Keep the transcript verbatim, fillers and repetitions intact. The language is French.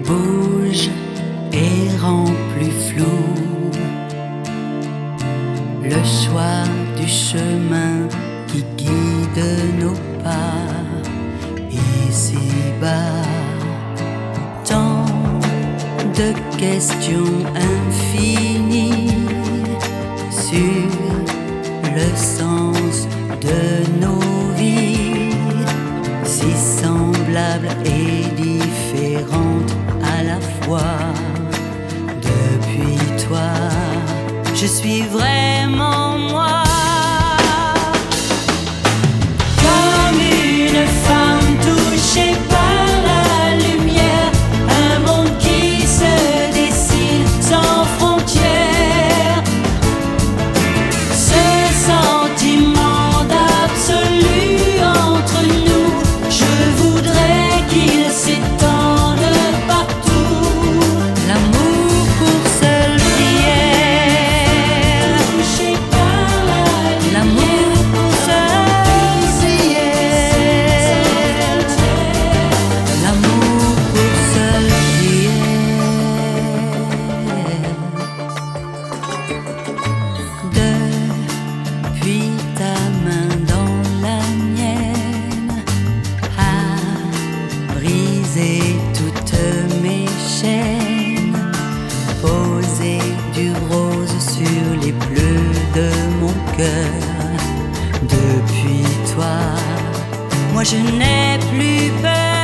bouge et rend plus flou le choix du chemin qui guide nos pas ici-bas. Tant de questions infinies sur le sens de nos vies, si semblables et différentes à la fois. Depuis toi, je suis vraiment moi. Comme une femme touchée par la lumière, un monde qui se dessine sans frontières. Ce sentiment d'absolu entre nous, je voudrais qu'il s'étende partout. L'amour pour seule prière, touché par la lumière. L'amour pour seule prière, l'amour pour seule prière. Depuis ta main dans la mienne a brisé toutes mes chaînes, posé du rose sur les bleus de mon cœur. Depuis toi, moi je n'ai plus peur.